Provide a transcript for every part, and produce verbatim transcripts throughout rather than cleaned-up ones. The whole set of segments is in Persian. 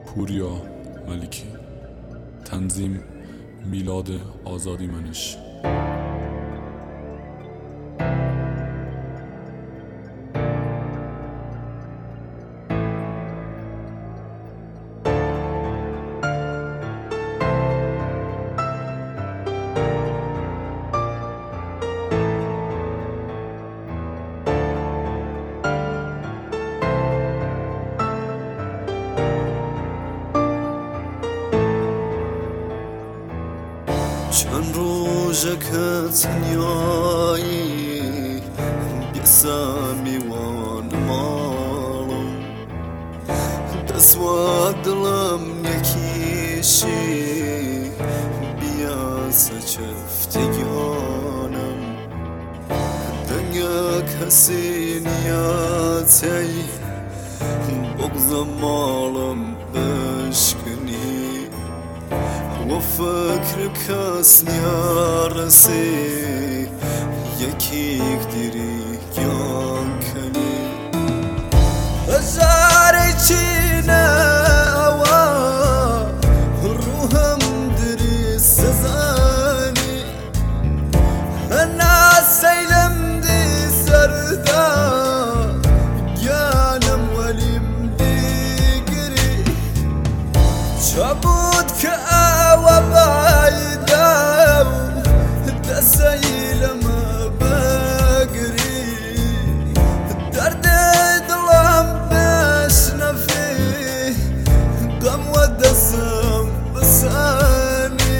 پوریا ملکی. تنظیم میلاد آزادی منش. چند روزه که تنیایی بیسامی وان مالم دست و دلم یکیشی بیاسه چفتگانم دنیا کسی نیاتی بغض مالم بشکنی وفكر كاس نيارسي يكيك ديري يانكني هزاري چينا اوا روحم دري سزاني انا سيلم دي سردا جانم وليم دي قري شابود كأ وبعيداو التسيل ما بقري الدرد ظلام بسنا فيه قم ودسم بساني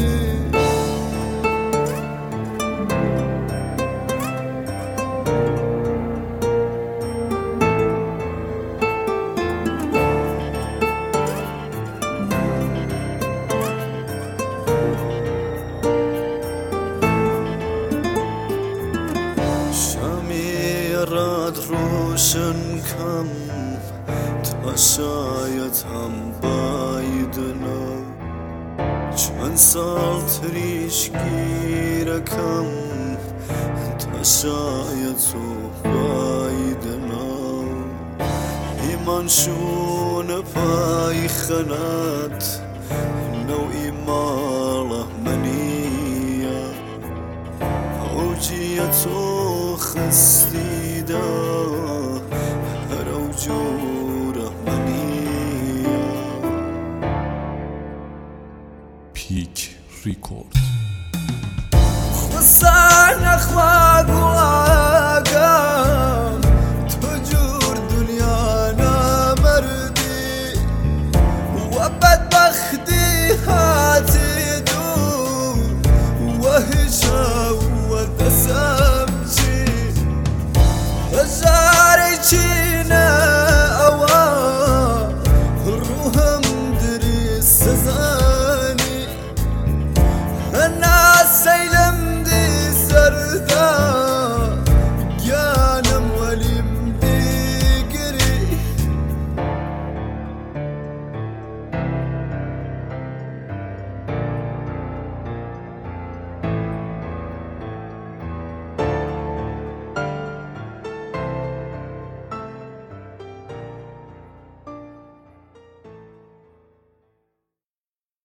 راد روشن کم تا شاید هم بایدنا چند سال تریش گیرکم تا شاید تو بایدنا ایمان شون پای خنات نوعی ماله منیه اوجیتو خستی دا هر اوجوره منیه. پیک ریکورد.